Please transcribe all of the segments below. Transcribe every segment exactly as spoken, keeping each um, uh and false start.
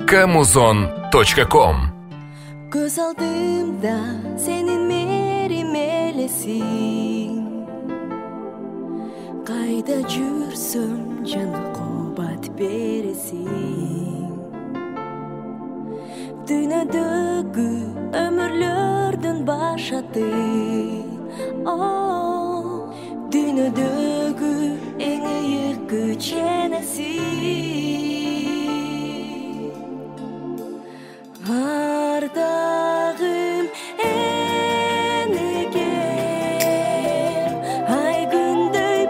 muzon точка ком. Göz aldığımda senin merim elesin. Kayda жүрсөм жана кубат бересиң. Дүйнөдөгү өмүрлөрдүн башаты. О, дүйнөдөгү эң ыйык күч энеси. Ардагым энегем, ай күндөй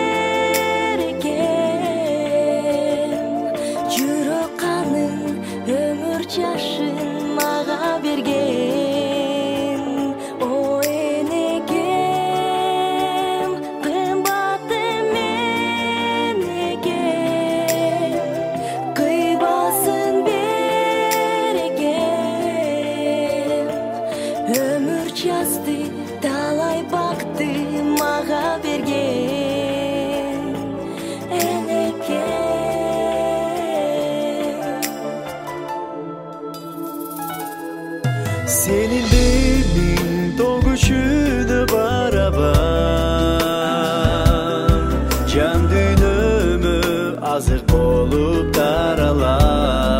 берекем. Жүрөк канын, өмүр жашын мага берген. О энегем, кымбатым энегем, кыйбасын өмүр жазды, талай бакты мага берген энекем. Senin demin doğuşunu barabar, can dünümü azık olup daralar.